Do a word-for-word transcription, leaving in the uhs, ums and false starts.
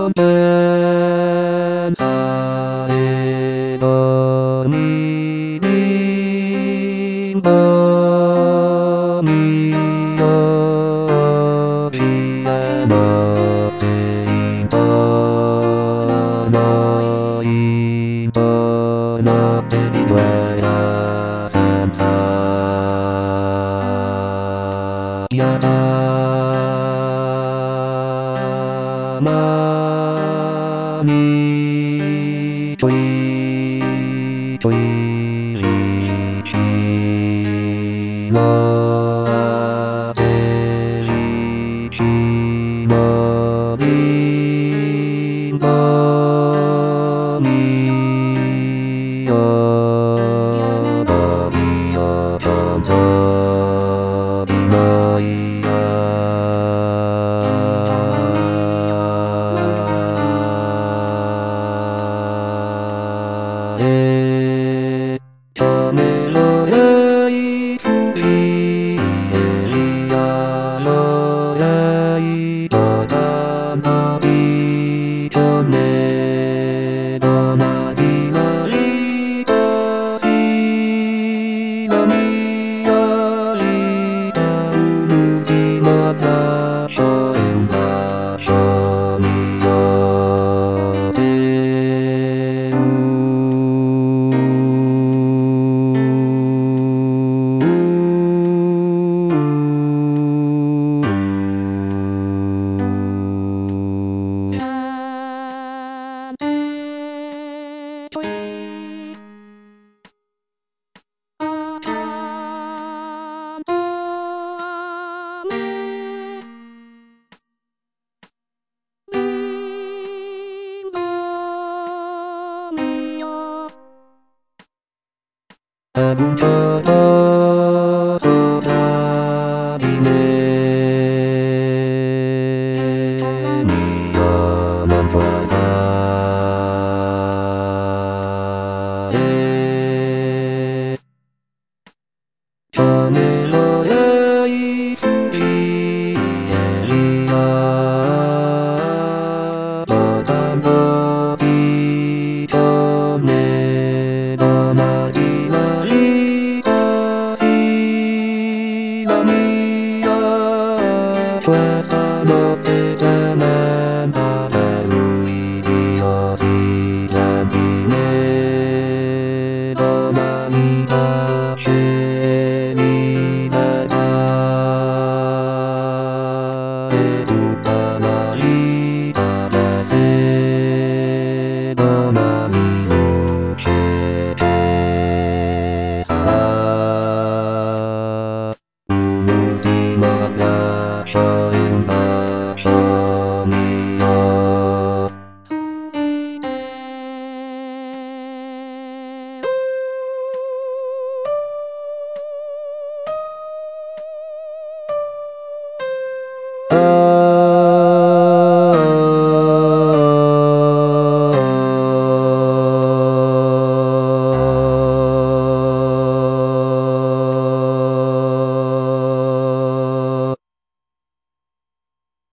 の天されどににもみよりやのていとのいとのてみわやさんさやだまみといといりちのあてりちのりもみよどりよどんどりのいやえとめろやいすりえりやのやいとたまりとめどなりなりとしなみやりたうぬじまたしょえんだしょみよてあぶちょど